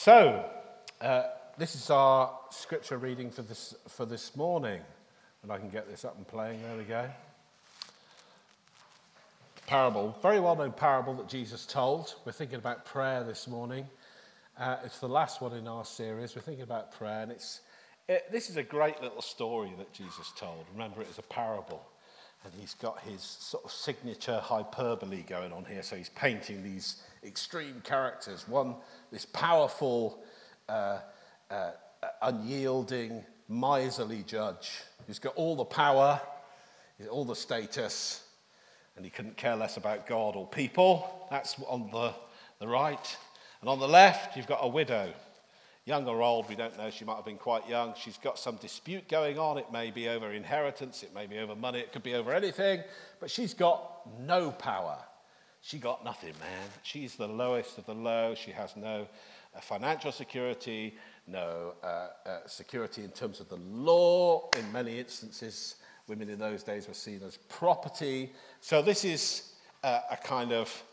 So, this is our scripture reading for this morning. And I can get this up and playing. There we go. Parable, very well-known parable that Jesus told. We're thinking about prayer this morning. It's the last one in our series. We're thinking about prayer, and this is a great little story that Jesus told. Remember, it is a parable, and he's got his sort of signature hyperbole going on here. So he's painting these extreme characters. One, this powerful, unyielding, miserly judge who's got all the power, all the status, and he couldn't care less about God or people. That's on the right. And on the left, you've got a widow. Young or old, we don't know. She might have been quite young. She's got some dispute going on. It may be over inheritance. It may be over money. It could be over anything. But she's got no power. She got nothing, man. She's the lowest of the low. She has no financial security, no security in terms of the law. In many instances, women in those days were seen as property. So this is a kind of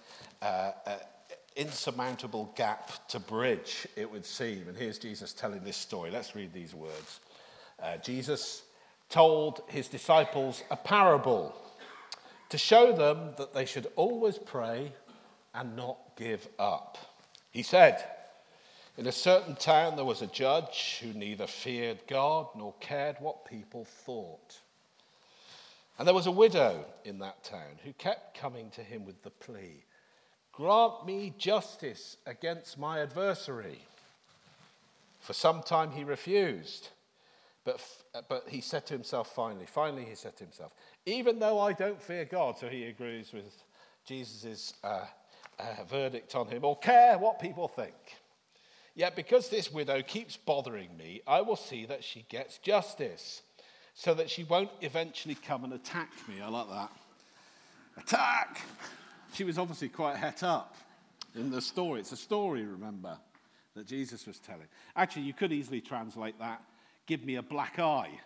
insurmountable gap to bridge, it would seem. And here's Jesus telling this story. Let's read these words. Jesus told his disciples a parable to show them that they should always pray and not give up. He said, in a certain town there was a judge who neither feared God nor cared what people thought. And there was a widow in that town who kept coming to him with the plea, "Grant me justice against my adversary." For some time he refused, but he said to himself finally he said to himself, even though I don't fear God, so he agrees with Jesus' verdict on him, or care what people think, yet because this widow keeps bothering me, I will see that she gets justice, so that she won't eventually come and attack me. I like that. Attack! She was obviously quite het up in the story. It's a story, remember, that Jesus was telling. Actually, you could easily translate that, give me a black eye.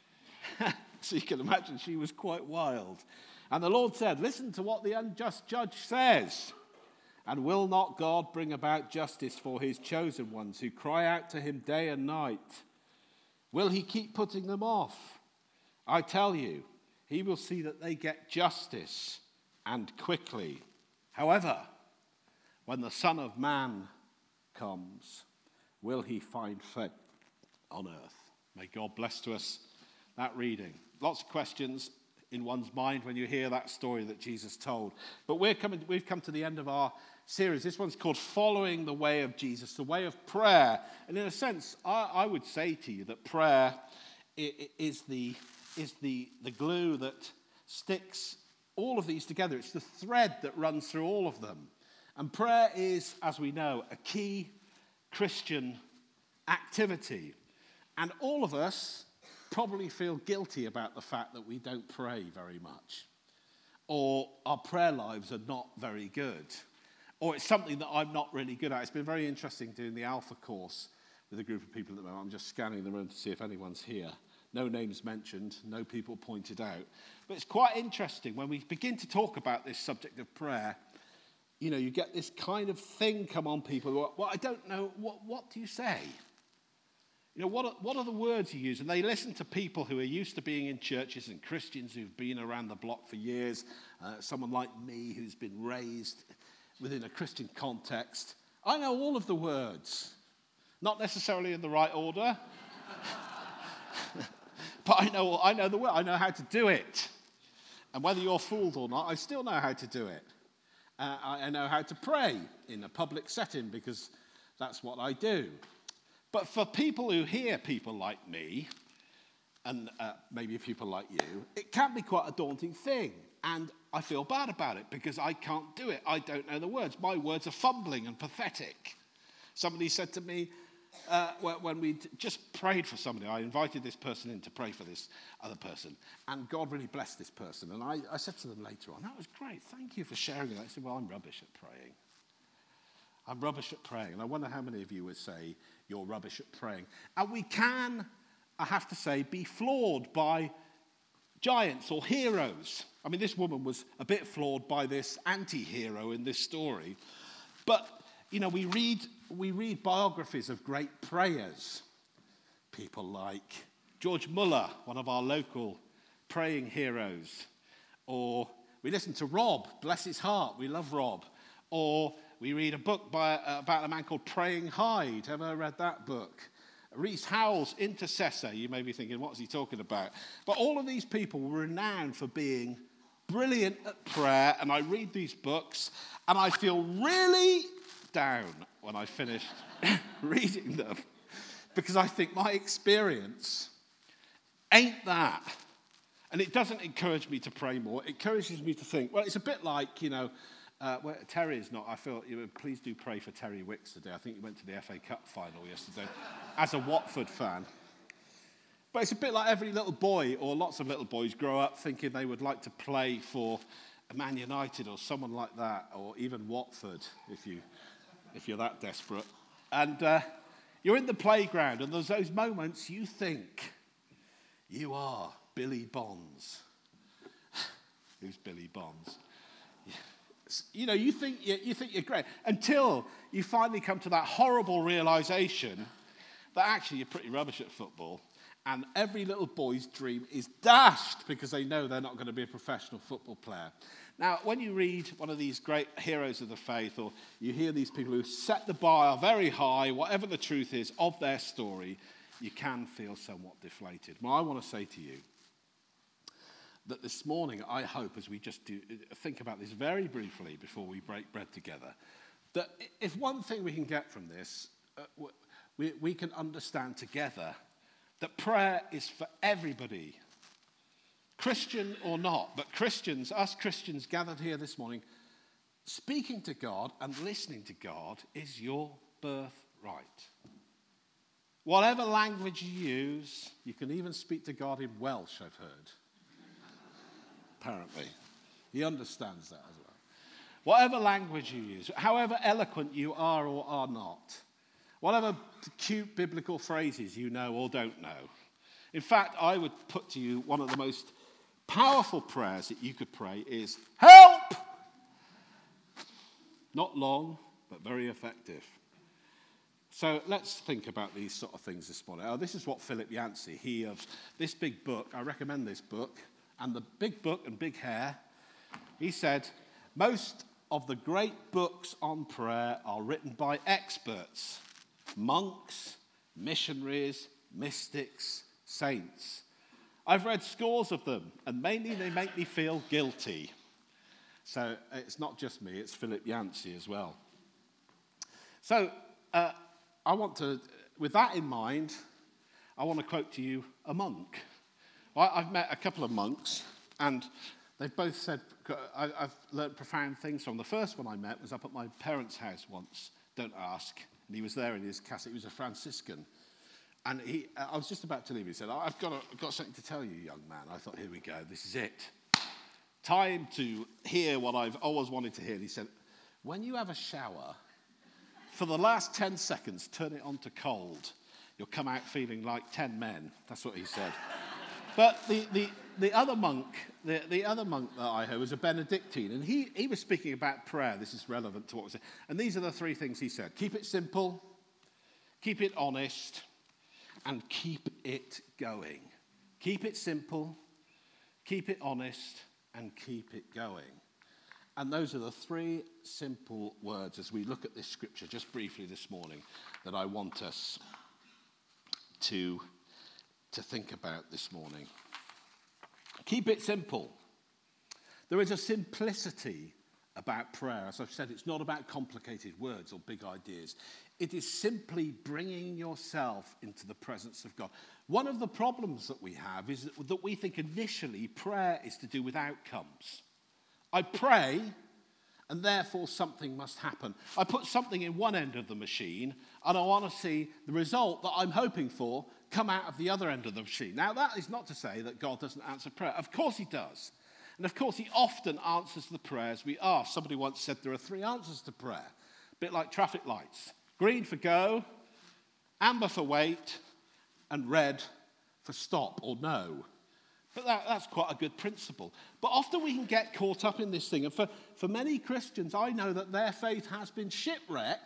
So you can imagine she was quite wild. And the Lord said, listen to what the unjust judge says. And will not God bring about justice for his chosen ones who cry out to him day and night? Will he keep putting them off? I tell you, he will see that they get justice, and quickly. However, when the Son of Man comes, will he find faith on earth? May God bless to us that reading. Lots of questions in one's mind when you hear that story that Jesus told. But we've come to the end of our series. This one's called Following the Way of Jesus, the way of prayer. And in a sense, I would say to you that prayer is the glue that sticks all of these together. It's the thread that runs through all of them. And prayer is, as we know, a key Christian activity. And all of us probably feel guilty about the fact that we don't pray very much, or our prayer lives are not very good, or it's something that I'm not really good at. It's been very interesting doing the Alpha course with a group of people at the moment. I'm just scanning the room to see if anyone's here. No names mentioned, no people pointed out. But it's quite interesting when we begin to talk about this subject of prayer. You know, you get this kind of thing come on people. Well, I don't know, what do you say? You know, what are the words you use? And they listen to people who are used to being in churches and Christians who've been around the block for years. Someone like me who's been raised within a Christian context. I know all of the words. Not necessarily in the right order. But I know the word. I know how to do it. And whether you're fooled or not, I still know how to do it. I know how to pray in a public setting because that's what I do. But for people who hear people like me, and maybe people like you, it can be quite a daunting thing. And I feel bad about it because I can't do it. I don't know the words. My words are fumbling and pathetic. Somebody said to me, when we just prayed for somebody, I invited this person in to pray for this other person, and God really blessed this person. And I said to them later on, that was great, thank you for sharing it. I said, well, I'm rubbish at praying. I'm rubbish at praying. And I wonder how many of you would say you're rubbish at praying. And we can, I have to say, be flawed by giants or heroes. I mean, this woman was a bit flawed by this anti-hero in this story. But, you know, we read we read biographies of great prayers. People like George Muller, one of our local praying heroes. Or we listen to Rob, bless his heart, we love Rob. Or we read a book about a man called Praying Hyde. Ever read that book? Rees Howells, Intercessor. You may be thinking, what's he talking about? But all of these people were renowned for being brilliant at prayer. And I read these books and I feel really down when I finished reading them. Because I think my experience ain't that. And it doesn't encourage me to pray more. It encourages me to think, well, it's a bit like, where Terry is not. I feel, please do pray for Terry Wicks today. I think he went to the FA Cup final yesterday as a Watford fan. But it's a bit like every little boy, or lots of little boys, grow up thinking they would like to play for Man United or someone like that, or even Watford, if you're that desperate. And you're in the playground, and there's those moments you think you are Billy Bonds. Who's Billy Bonds? You think you're great until you finally come to that horrible realization that actually you're pretty rubbish at football, and every little boy's dream is dashed because they know they're not going to be a professional football player. Now, when you read one of these great heroes of the faith, or you hear these people who set the bar very high, whatever the truth is of their story, you can feel somewhat deflated. Well, I want to say to you that this morning, I hope, as we just think about this very briefly before we break bread together, that if one thing we can get from this, we can understand together that prayer is for everybody, Christian or not. But us Christians gathered here this morning, speaking to God and listening to God is your birthright. Whatever language you use, you can even speak to God in Welsh, I've heard. Apparently. He understands that as well. Whatever language you use, however eloquent you are or are not, whatever cute biblical phrases you know or don't know. In fact, I would put to you one of the most powerful prayers that you could pray is, help! Not long, but very effective. So let's think about these sort of things this morning. This is what Philip Yancey, he of this big book, I recommend this book, and the big book and big hair, he said, most of the great books on prayer are written by experts, monks, missionaries, mystics, saints. I've read scores of them, and mainly they make me feel guilty. So it's not just me, it's Philip Yancey as well. So I want to, with that in mind, I want to quote to you a monk. I've met a couple of monks, and they've both said, I've learned profound things from them. The first one I met was up at my parents' house once, don't ask, and he was there in his castle. He was a Franciscan. And I was just about to leave. He said, I've got something to tell you, young man. I thought, here we go, this is it. Time to hear what I've always wanted to hear. And he said, when you have a shower, for the last 10 seconds, turn it on to cold. You'll come out feeling like 10 men. That's what he said. But the other monk that I heard was a Benedictine, and he was speaking about prayer. This is relevant to what was said. And these are the three things he said. Keep it simple, keep it honest, and keep it going. Keep it simple, keep it honest, and keep it going. And those are the three simple words as we look at this scripture just briefly this morning that I want us to think about this morning. Keep it simple. There is a simplicity about prayer. As I've said, it's not about complicated words or big ideas. It is simply bringing yourself into the presence of God. One of the problems that we have is that we think initially prayer is to do with outcomes. I pray, and therefore something must happen. I put something in one end of the machine, and I want to see the result that I'm hoping for come out of the other end of the machine. Now, that is not to say that God doesn't answer prayer. Of course he does. And of course he often answers the prayers we ask. Somebody once said there are 3 answers to prayer, a bit like traffic lights. Green for go, amber for wait, and red for stop or no. But that's quite a good principle. But often we can get caught up in this thing. And for many Christians, I know that their faith has been shipwrecked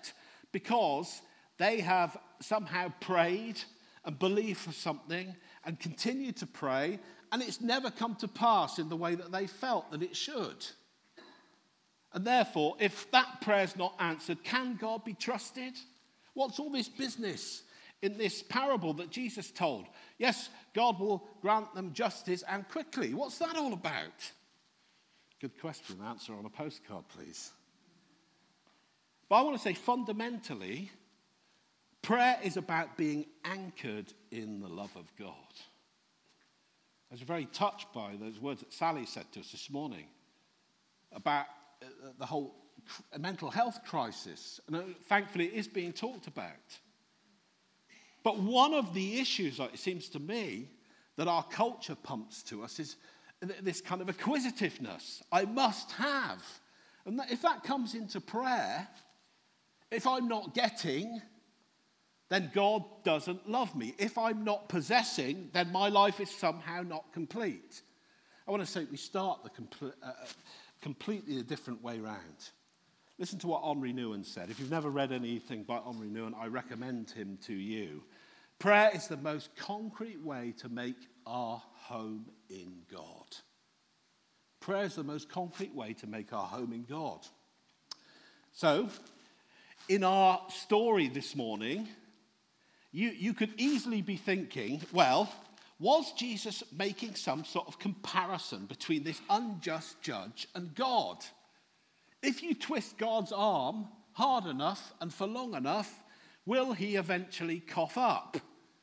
because they have somehow prayed and believed for something and continued to pray, and it's never come to pass in the way that they felt that it should. And therefore, if that prayer's not answered, can God be trusted? What's all this business in this parable that Jesus told? Yes, God will grant them justice and quickly. What's that all about? Good question. Answer on a postcard, please. But I want to say fundamentally, prayer is about being anchored in the love of God. I was very touched by those words that Sally said to us this morning about the whole mental health crisis. And thankfully, it is being talked about. But one of the issues, it seems to me, that our culture pumps to us is this kind of acquisitiveness. I must have. And if that comes into prayer, if I'm not getting, then God doesn't love me. If I'm not possessing, then my life is somehow not complete. I want to say we start the completely a different way round. Listen to what Henri Nouwen said. If you've never read anything by Henri Nouwen, I recommend him to you. Prayer is the most concrete way to make our home in God. Prayer is the most concrete way to make our home in God. So, in our story this morning, you could easily be thinking, well, was Jesus making some sort of comparison between this unjust judge and God? If you twist God's arm hard enough and for long enough, will he eventually cough up?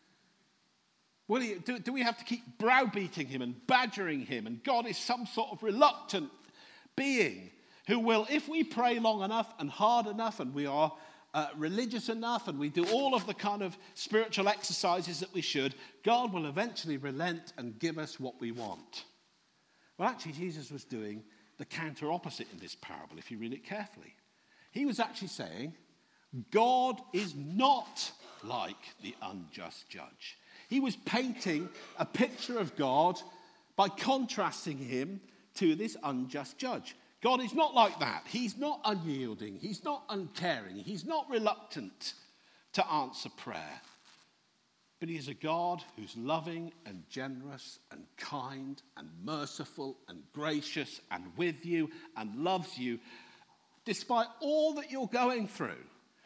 Do we have to keep browbeating him and badgering him? And God is some sort of reluctant being who will, if we pray long enough and hard enough and we are religious enough and we do all of the kind of spiritual exercises that we should, God will eventually relent and give us what we want. Well, actually, Jesus was doing the counter opposite in this parable, if you read it carefully. He was actually saying, God is not like the unjust judge. He was painting a picture of God by contrasting him to this unjust judge. God is not like that. He's not unyielding. He's not uncaring. He's not reluctant to answer prayer. But he is a God who's loving and generous and kind and merciful and gracious and with you and loves you despite all that you're going through.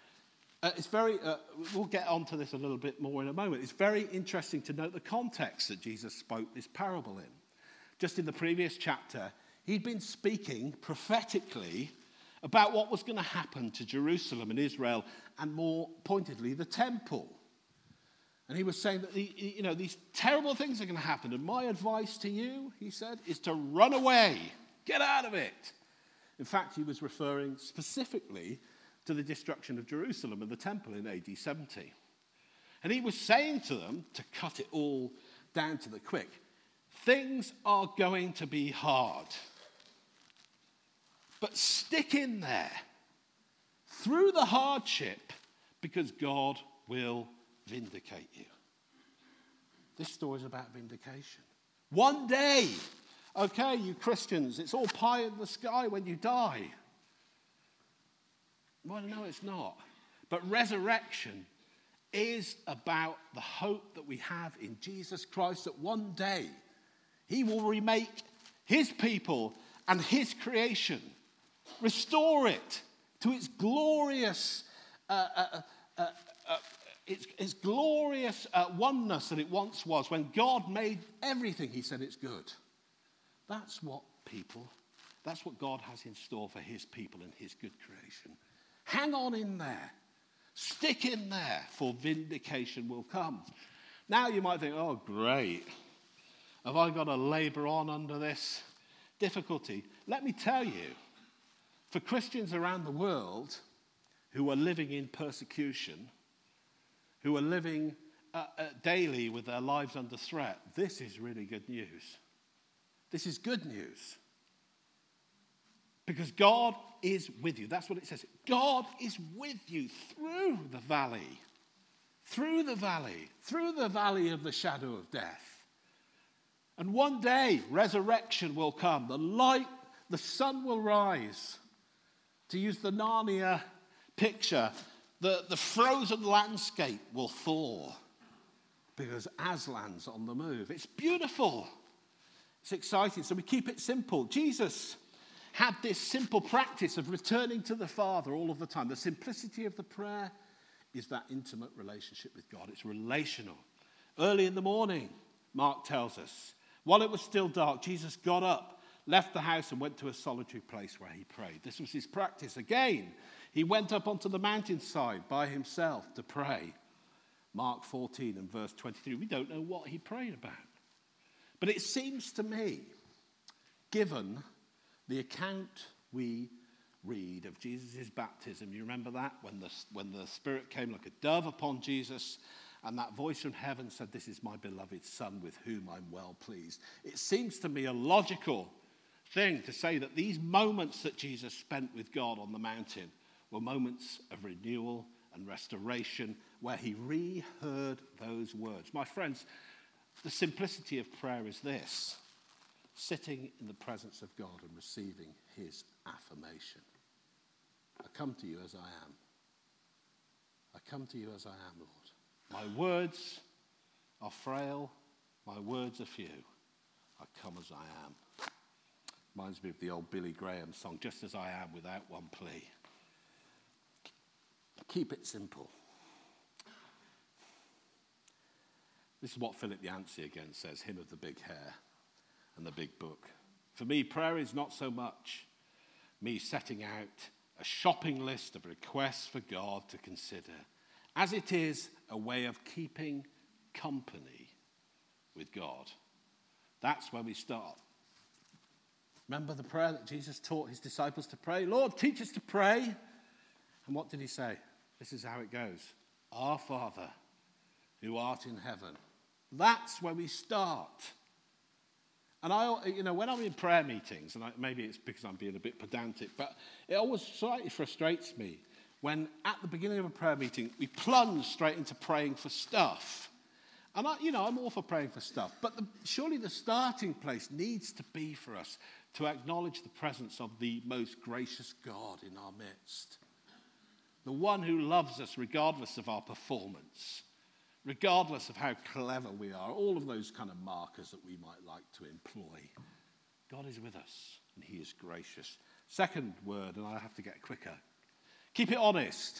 We'll get onto this a little bit more in a moment. It's very interesting to note the context that Jesus spoke this parable in. Just in the previous chapter, he'd been speaking prophetically about what was going to happen to Jerusalem and Israel, and more pointedly, the temple. And he was saying that these terrible things are going to happen. And my advice to you, he said, is to run away. Get out of it. In fact, he was referring specifically to the destruction of Jerusalem and the temple in AD 70. And he was saying to them, to cut it all down to the quick, things are going to be hard. But stick in there through the hardship because God will vindicate you. This story is about vindication. One day, okay, you Christians, it's all pie in the sky when you die. Well, no, it's not. But resurrection is about the hope that we have in Jesus Christ, that one day he will remake his people and his creation, restore it to its glorious oneness that it once was. When God made everything, he said it's good. That's what God has in store for his people and his good creation. Hang on in there. Stick in there, for vindication will come. Now you might think, oh, great. Have I got to labor on under this difficulty? Let me tell you, for Christians around the world who are living in persecution, who are living daily with their lives under threat, this is really good news. This is good news. Because God is with you. That's what it says. God is with you through the valley of the shadow of death. And one day, resurrection will come. The sun will rise. To use the Narnia picture, The frozen landscape will thaw because Aslan's on the move. It's beautiful. It's exciting. So we keep it simple. Jesus had this simple practice of returning to the Father all of the time. The simplicity of the prayer is that intimate relationship with God. It's relational. Early in the morning, Mark tells us, while it was still dark, Jesus got up, left the house, and went to a solitary place where he prayed. This was his practice. Again, he went up onto the mountainside by himself to pray. Mark 14 and verse 23. We don't know what he prayed about. But it seems to me, given the account we read of Jesus' baptism, you remember that? When the Spirit came like a dove upon Jesus, and that voice from heaven said, "This is my beloved Son with whom I'm well pleased." It seems to me a logical thing to say that these moments that Jesus spent with God on the mountain were moments of renewal and restoration where he reheard those words. My friends, the simplicity of prayer is this: sitting in the presence of God and receiving his affirmation. I come to you as I am. I come to you as I am, Lord. My words are frail. My words are few. I come as I am. Reminds me of the old Billy Graham song, "Just as I am, without one plea." Keep it simple. This is what Philip Yancey again says, him of the big hair and the big book. For me, prayer is not so much me setting out a shopping list of requests for God to consider, as it is a way of keeping company with God. That's where we start. Remember the prayer that Jesus taught his disciples to pray? "Lord, teach us to pray." And what did he say? This is how it goes. "Our Father, who art in heaven." That's where we start. And when I'm in prayer meetings, and maybe it's because I'm being a bit pedantic, but it always slightly frustrates me when at the beginning of a prayer meeting, we plunge straight into praying for stuff. And I'm all for praying for stuff, but surely the starting place needs to be for us to acknowledge the presence of the most gracious God in our midst. The one who loves us regardless of our performance, regardless of how clever we are, all of those kind of markers that we might like to employ. God is with us, and he is gracious. Second word, and I have to get quicker. Keep it honest.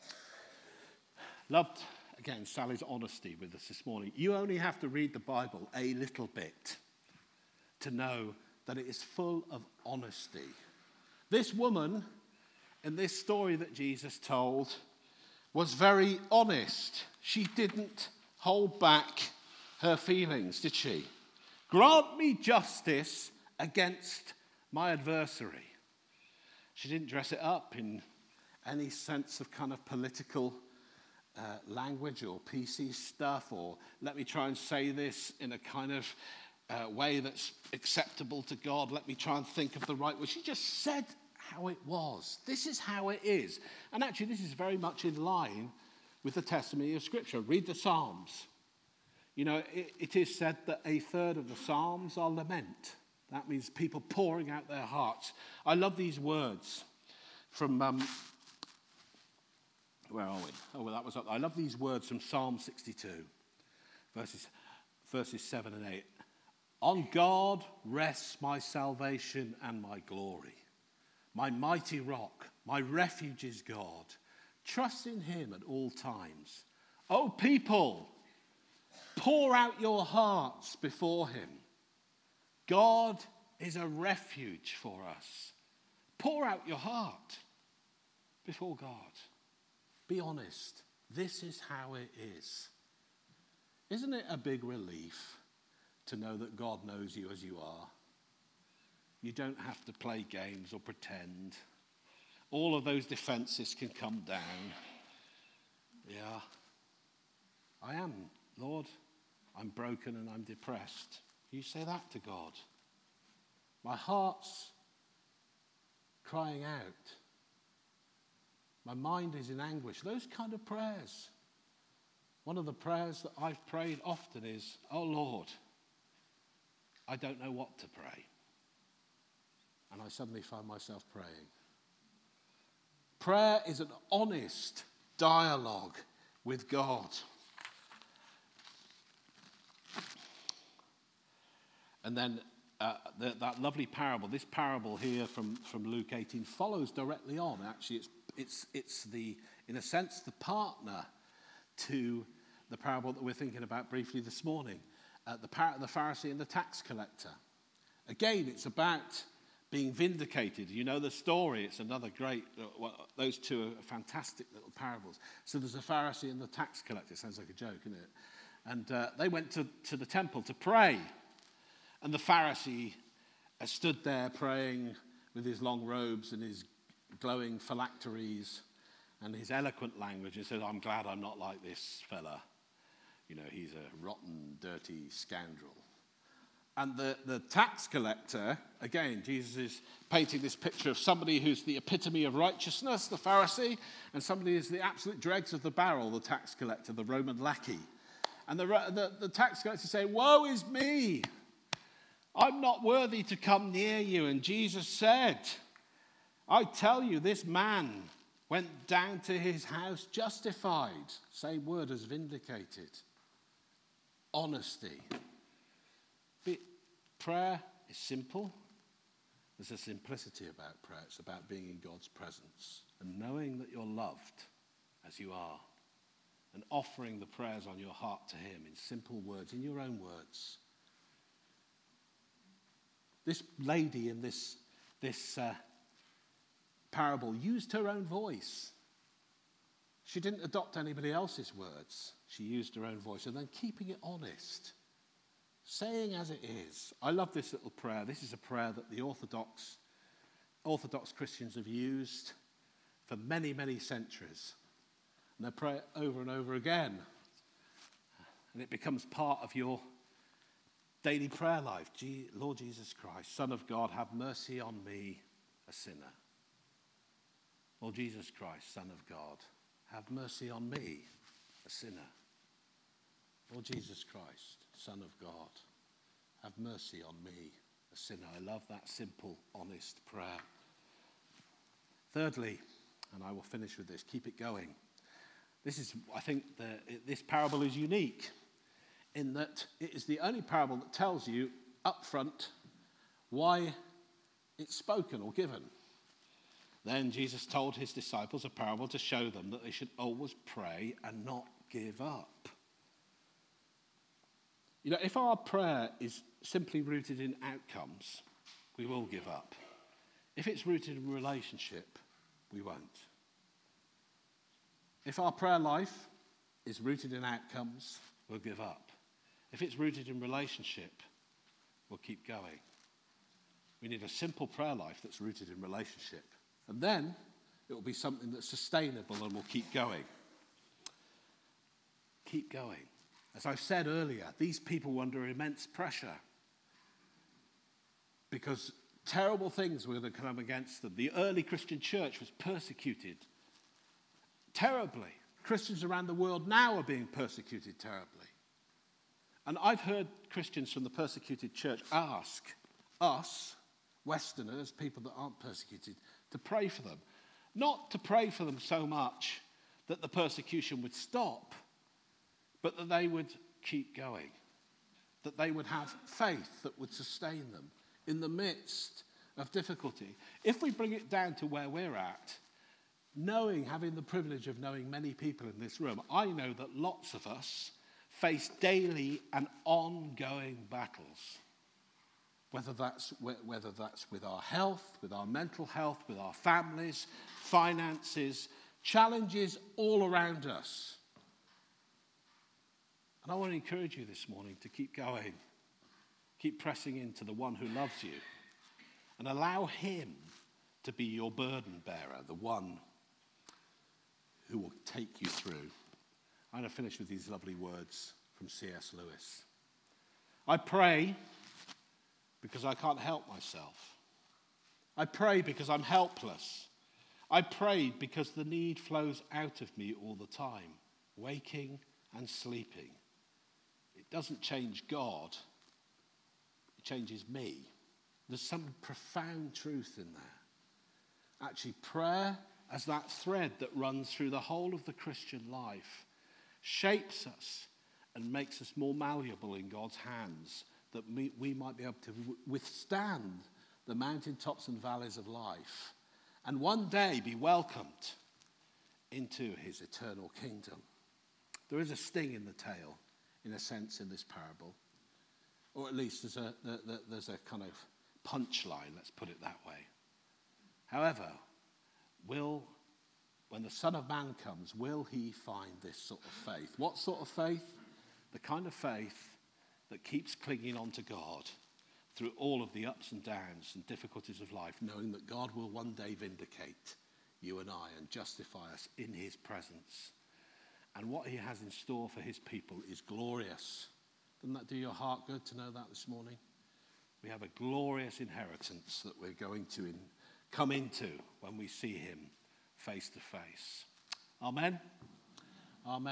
Loved, again, Sally's honesty with us this morning. You only have to read the Bible a little bit to know that it is full of honesty. This woman, in this story that Jesus told, was very honest. She didn't hold back her feelings, did she? Grant me justice against my adversary. She didn't dress it up in any sense of kind of political language or PC stuff, or let me try and say this in a kind of way that's acceptable to God. Let me try and think of the right way. She just said how it was. This is how it is. And actually, this is very much in line with the testimony of Scripture. Read the Psalms. It is said that a third of the Psalms are lament. That means people pouring out their hearts. I love these words from, where are we? Oh, well, that was up. I love these words from Psalm 62, verses 7 and 8. On God rests my salvation and my glory. My mighty rock, my refuge is God. Trust in him at all times. O people, pour out your hearts before him. God is a refuge for us. Pour out your heart before God. Be honest. This is how it is. Isn't it a big relief to know that God knows you as you are? You don't have to play games or pretend. All of those defenses can come down. Yeah, I am, Lord. I'm broken and I'm depressed. You say that to God. My heart's crying out. My mind is in anguish. Those kind of prayers. One of the prayers that I've prayed often is, "Oh Lord, I don't know what to pray." And I suddenly find myself praying. Prayer is an honest dialogue with God. And then that lovely parable, this parable here from Luke 18 follows directly on. Actually, it's the, in a sense, the partner to the parable that we're thinking about briefly this morning, the Pharisee and the tax collector. Again, it's about being vindicated. You know the story. It's another great, those two are fantastic little parables. So there's a Pharisee and the tax collector. Sounds like a joke, isn't it? And they went to the temple to pray. And the Pharisee stood there praying with his long robes and his glowing phylacteries and his eloquent language. And said, I'm glad I'm not like this fella. You know, he's a rotten, dirty scoundrel. And the tax collector, again, Jesus is painting this picture of somebody who's the epitome of righteousness, the Pharisee, and somebody who's the absolute dregs of the barrel, the tax collector, the Roman lackey. And the tax collector saying, woe is me! I'm not worthy to come near you. And Jesus said, I tell you, this man went down to his house justified. Same word as vindicated. Honesty. Prayer is simple. There's a simplicity about prayer. It's about being in God's presence and knowing that you're loved as you are and offering the prayers on your heart to him in simple words, in your own words. This lady in this parable used her own voice. She didn't adopt anybody else's words. She used her own voice and then keeping it honest. Saying as it is. I love this little prayer. This is a prayer that the Orthodox Christians have used for many, many centuries. And they pray it over and over again. And it becomes part of your daily prayer life. Lord Jesus Christ, Son of God, have mercy on me, a sinner. Lord Jesus Christ, Son of God, have mercy on me, a sinner. Lord Jesus Christ, Son of God, have mercy on me, a sinner. I love that simple, honest prayer. Thirdly, and I will finish with this, keep it going. I think this parable is unique in that it is the only parable that tells you up front why it's spoken or given. Then Jesus told his disciples a parable to show them that they should always pray and not give up. You know, if our prayer is simply rooted in outcomes, we will give up. If it's rooted in relationship, we won't. If our prayer life is rooted in outcomes, we'll give up. If it's rooted in relationship, we'll keep going. We need a simple prayer life that's rooted in relationship. And then it will be something that's sustainable and will keep going. Keep going. As I said earlier, these people were under immense pressure because terrible things were going to come against them. The early Christian church was persecuted terribly. Christians around the world now are being persecuted terribly. And I've heard Christians from the persecuted church ask us, Westerners, people that aren't persecuted, to pray for them. Not to pray for them so much that the persecution would stop, but that they would keep going, that they would have faith that would sustain them in the midst of difficulty. If we bring it down to where we're at, having the privilege of knowing many people in this room, I know that lots of us face daily and ongoing battles, whether that's with our health, with our mental health, with our families, finances, challenges all around us. And I want to encourage you this morning to keep going. Keep pressing into the one who loves you. And allow him to be your burden bearer, the one who will take you through. I'm going to finish with these lovely words from C.S. Lewis. I pray because I can't help myself. I pray because I'm helpless. I pray because the need flows out of me all the time, waking and sleeping. It doesn't change God, it changes me. There's some profound truth in there. Actually, prayer as that thread that runs through the whole of the Christian life, shapes us and makes us more malleable in God's hands, that we might be able to withstand the mountaintops and valleys of life and one day be welcomed into his eternal kingdom. There is a sting in the tail, in a sense, in this parable. Or at least there's a kind of punchline, let's put it that way. However, when the Son of Man comes, will he find this sort of faith? What sort of faith? The kind of faith that keeps clinging on to God through all of the ups and downs and difficulties of life, knowing that God will one day vindicate you and I and justify us in his presence. And what he has in store for his people is glorious. Doesn't that do your heart good to know that this morning? We have a glorious inheritance that we're going to come into when we see him face to face. Amen? Amen.